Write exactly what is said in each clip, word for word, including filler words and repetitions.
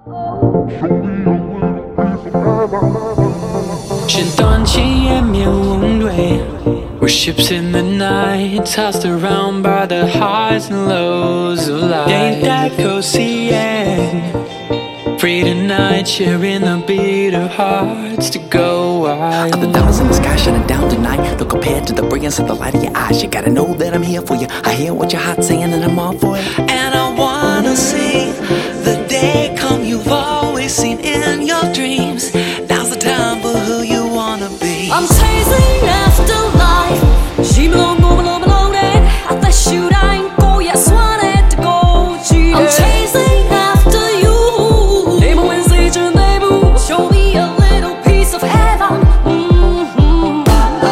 选短期也免轮对 We're ships in the night, tossed around by the highs and lows of life. Ain't that cozy, yeah. Free tonight, sharing the beat of hearts to go wild. The diamonds in the sky shining down tonight. Look compared to the brilliance of the light of your eyes. You gotta know that I'm here for you. I hear what your heart's saying and I'm all for it. And I wanna see the day come you've always seen in your dreams. Now's the time for who you wanna be. I'm chasing after life. She belong, go, belong, belong, and I thought should I ain't go, yes, wanted to go. I'm chasing after you. Neighbor when say your neighbor, show me a little piece of heaven. Mm-hmm.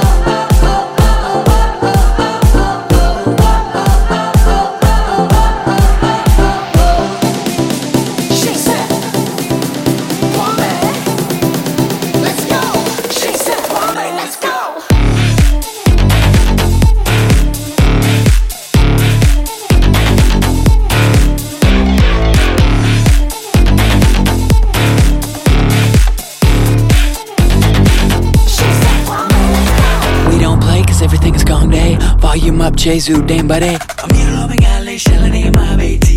She said, woman, let's go. She said, woman, let's go. Everything is gone day. Volume up, Jesu, damn buddy. Come here, love, I got late, shall I name my baby?